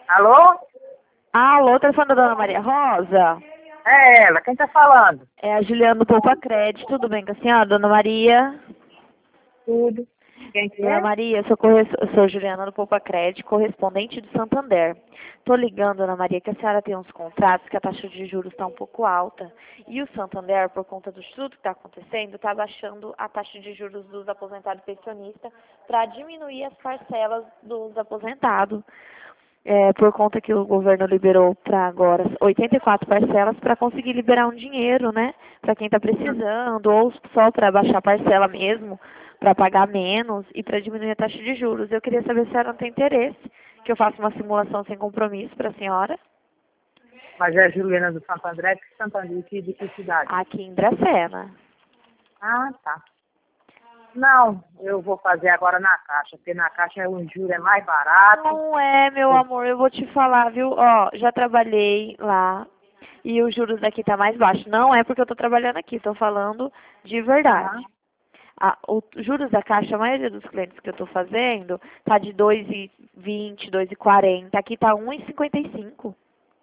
Alô? Alô, telefone da Dona Maria Rosa? É ela, quem tá falando? É a Juliana do Poupa Crédito, tudo bem com a senhora, Dona Maria? Tudo. Quem que Dona é? Maria, eu sou Juliana do Poupa Crédito, correspondente do Santander. Tô ligando, Dona Maria, que a senhora tem uns contratos que a taxa de juros está um pouco alta. E o Santander, por conta do estudo que está acontecendo, está baixando a taxa de juros dos aposentados e pensionistas para diminuir as parcelas dos aposentados. Por conta que o governo liberou para agora 84 parcelas para conseguir liberar um dinheiro, né? Para quem está precisando, ou só para baixar a parcela mesmo, para pagar menos e para diminuir a taxa de juros. Eu queria saber se a senhora não tem interesse, que eu faça uma simulação sem compromisso para a senhora. Mas é Juliana do Santo André, de Santo André, de que cidade? Aqui em Dracena. Ah, tá. Não, eu vou fazer agora na Caixa, porque na Caixa o juro é mais barato. Não é, meu amor, eu vou te falar, viu? Ó, já trabalhei lá e os juros daqui tá mais baixo. Não é porque eu tô trabalhando aqui, tô falando de verdade. Aham. Os juros da Caixa, a maioria dos clientes que eu estou fazendo, tá de 2,20, 2,40. Aqui tá 1,55.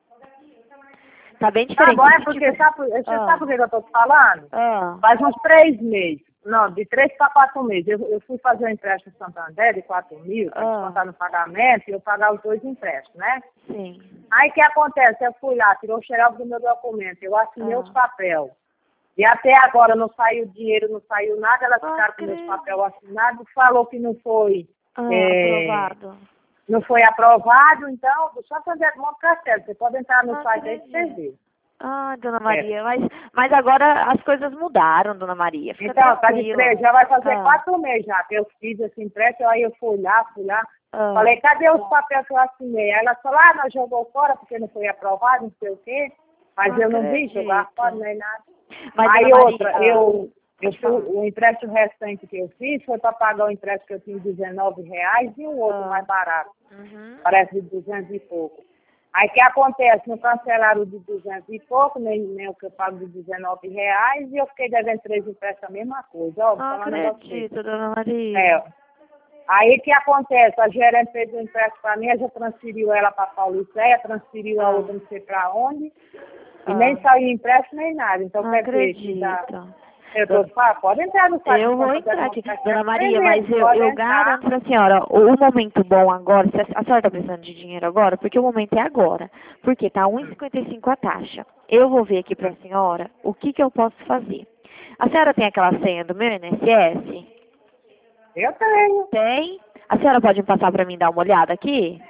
Tá bem Tá diferente. bom, é Esse porque, tipo... você sabe por que eu tô te falando? ah, Faz uns 3 meses. Não, de 3 para 4 meses. Eu fui fazer um empréstimo no Santander de 4 mil, para descontar no pagamento, e eu pagar os 2 empréstimos, né? sim. Aí o que acontece? Eu fui lá, tirou o xerox do meu documento, eu assinei os papéis. E até agora não saiu dinheiro, não saiu nada, elas ficaram com meus papéis assinados, falou que não foi, Aprovado. não foi aprovado, então, só fazer um castelo. Você pode entrar no Não site aí e você acredito. ver. Dona Maria, mas agora as coisas mudaram, Dona Maria. Fica Então, tá de tranquila. 3, já vai fazer 4 meses já que eu fiz esse empréstimo, aí eu fui lá. Falei, cadê os papéis que eu assinei? Aí ela falou, nós jogou fora porque não foi aprovado, não sei o quê. Mas eu não vi jogar fora nem nada. Mas, Aí Dona outra, Maria, o empréstimo restante que eu fiz foi para pagar o empréstimo que eu tinha de R$19 e um outro mais barato. Parece de 200 e pouco. Aí o que acontece? Não cancelaram o de 200 e pouco, nem o que eu pago de R$19, e eu fiquei devendo 3 empréstimos a mesma coisa. Ó, não acredito, Dona Maria. Aí o que acontece? A gerente fez um empréstimo para mim, já transferiu ela para Pauliceia, transferiu a outra não sei para onde, e nem saiu empréstimo nem nada. Então, Não quer dizer, acredito. eu tô falando, pode entrar no site. Eu vou entrar aqui. Dona Maria, mas eu garanto para a senhora, o momento bom agora, se a senhora está precisando de dinheiro agora, porque o momento é agora. Porque tá 1,55 a taxa. Eu vou ver aqui para a senhora o que eu posso fazer. A senhora tem aquela senha do meu INSS? Eu tenho. Tem? A senhora pode passar para mim dar uma olhada aqui?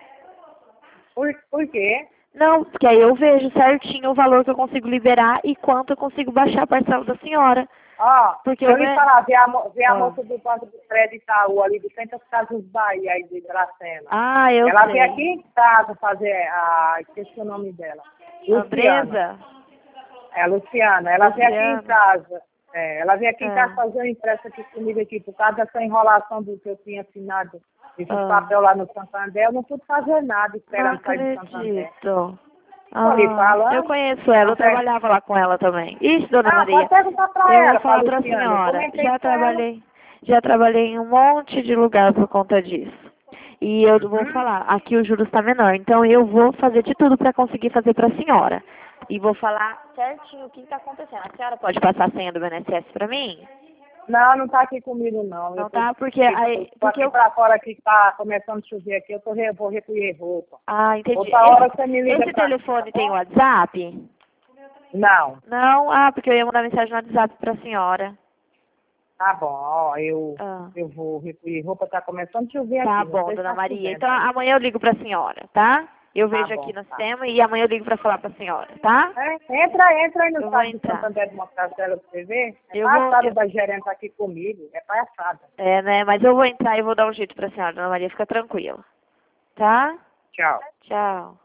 Por quê? Não, porque aí eu vejo certinho o valor que eu consigo liberar e quanto eu consigo baixar a parcela da senhora. Porque eu ia falar, ver a moça do Banco do Crédito Itaú, ali de frente às Casas Bahia, aí de Dracena. Eu Ela sei. veio aqui em casa fazer, esqueci o nome dela. Andresa? É, Luciana. Ela veio aqui em casa. Ela veio aqui em casa fazer um empréstimo aqui comigo aqui, por causa dessa enrolação do que eu tinha assinado, esse papel lá no Santander, eu não pude fazer nada esperando sair do Santander. Eu conheço ela, eu trabalhava lá com ela também. Isso, Dona Maria. Pode perguntar pra Eu ela, vou falar pra para a Luciana. senhora. Já trabalhei em um monte de lugar por conta disso. E eu vou falar, aqui o juros está menor. Então eu vou fazer de tudo para conseguir fazer para a senhora. E vou falar certinho o que está acontecendo. A senhora pode passar a senha do INSS para mim? Não tá aqui comigo, não. Não tá? Porque eu pra fora aqui que tá começando a chover aqui, vou recolher roupa. Entendi. Outra hora você me liga. Esse telefone tem WhatsApp? Não. Não? Porque eu ia mandar mensagem no WhatsApp pra senhora. Tá bom, eu vou recolher roupa, tá começando a chover aqui. Tá bom, Dona Maria. Então amanhã eu ligo pra senhora, tá? Eu vejo aqui no sistema e amanhã eu ligo pra falar pra senhora, tá? Entra aí no site do Santander de Mostacela pra você ver. Palhaçada da gerente aqui comigo, é palhaçada. Né? Mas eu vou entrar e vou dar um jeito pra senhora, Dona Maria, fica tranquila. Tá? Tchau. Tchau.